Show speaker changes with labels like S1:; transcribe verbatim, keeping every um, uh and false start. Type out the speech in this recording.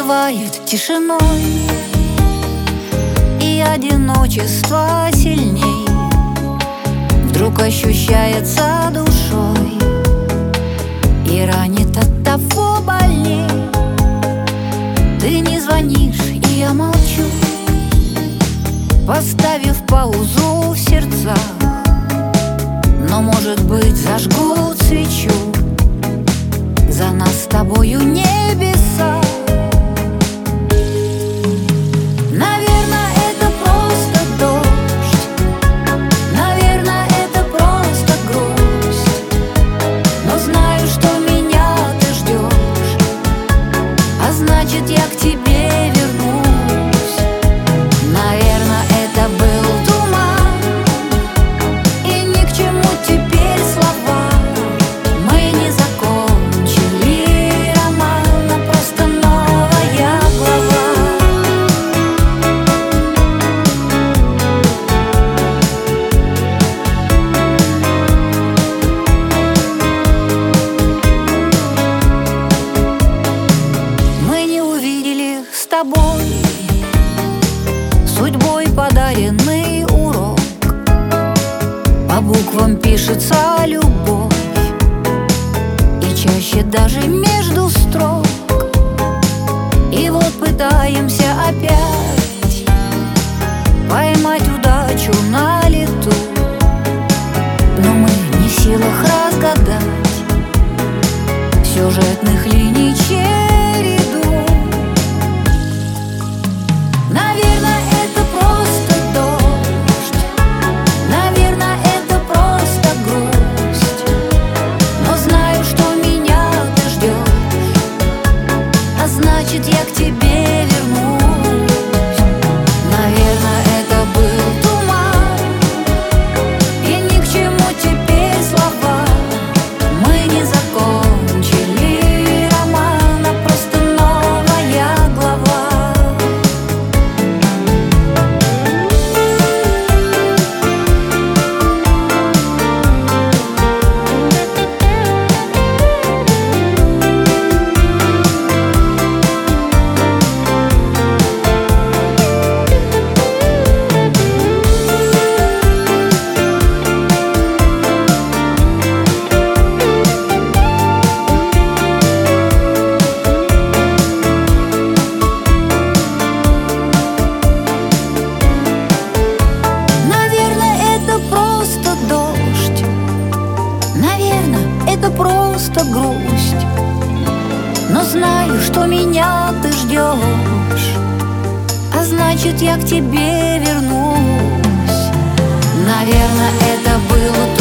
S1: накрывает тишиной, и одиночество сильней вдруг ощущается душой и ранит от того больней. Ты не звонишь, и я молчу, поставив паузу в сердцах. Но, может быть, зажгу свечу за нас с тобою небеса. Наверное, это просто дождь, наверное, это просто грусть, но знаю, что меня ты ждешь, а значит, я к тебе вернусь. Наверное, это был туман, и ни к чему теперь слова. Мы не закончили роман, а просто новая глава. Мы не увидели с тобой судьбой подаренный урок. По буквам пишется любовь, и чаще даже между строк. И вот пытаемся опять поймать удачу на лету, но мы не в силах разгадать сюжетных линий череду. Наверное, это просто дождь, наверное, это просто грусть, но знаю, что меня ты ждешь, а значит, я к тебе вернусь. Наверное, это был туман, и ни к чему теперь слова. Мы не закончили роман, а просто новая глава. Это просто грусть, но знаю, что меня ты ждешь, а значит, я к тебе вернусь. Наверное, это было